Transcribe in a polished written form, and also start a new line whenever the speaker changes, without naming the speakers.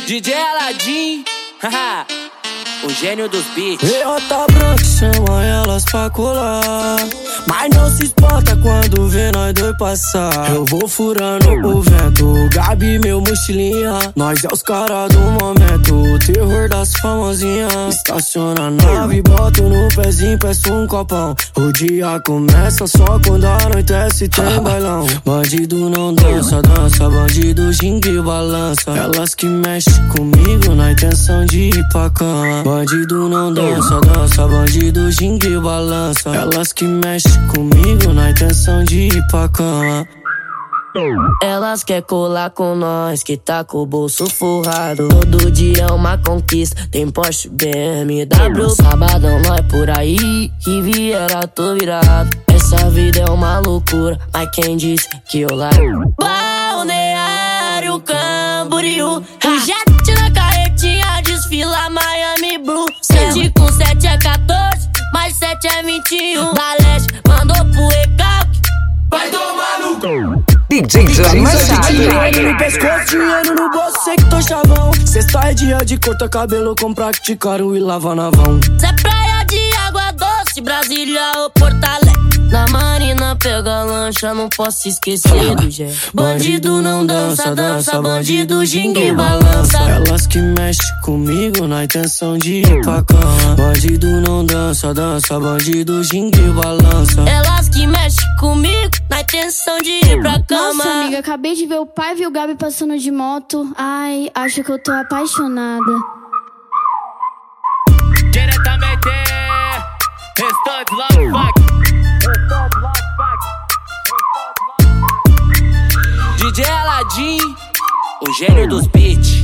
DJ Aladim, haha, o gênio dos beats.
Tá branca chama elas pra colar, mas não se espanta quando vê nós dois passar. Eu vou furando o vento, Gabi meu mochilinha. Nós é os caras do momento, o terror das famosinhas. Estaciona a nave, boto no pezinho, peço um copão. O dia começa só quando anoitece, tem bailão. Bandido não dança, dança, bandido ginga e balança. Elas que mexem comigo na intenção de ir pra cama. Bandido não dança, dança, bandido ginga e balança. Elas que mexem comigo na intenção de ir pra cama. Elas quer colar com nós, que tá com o bolso forrado. Todo dia é uma conquista, tem Porsche, BMW. Sabadão nós por aí, que viera tô virado. Essa vida é uma loucura, mas quem disse que eu largo? Balneário Camboriú, o jet na carretinha desfila Miami Blue. 7 com 7 é 14, mais 7 é 21. Da Leste mandou pro recalque, vai tomar no cu.
DJ Machado.
Dinheiro no pescoço, dinheiro no bolso, sei que tô chavão. Sexta é dia de cortar cabelo com praticaram e lava na vão.
Cê é praia de água doce, Brasília ou Porto Alegre. Na marina pega lancha, não posso esquecer do Gé. Bandido não dança, dança, bandido ginga e balança.
Elas que mexem comigo na intenção de ir pra cama. Bandido não dança, dança, bandido ginga e balança.
Elas que mexem comigo na intenção de ir pra cama.
Nossa, amiga, acabei de ver o pai e o Gabi passando de moto. Ai, acho que eu tô apaixonada.
Diretamente, Restante Love Fuck. DJ Aladim, o gênio dos beats.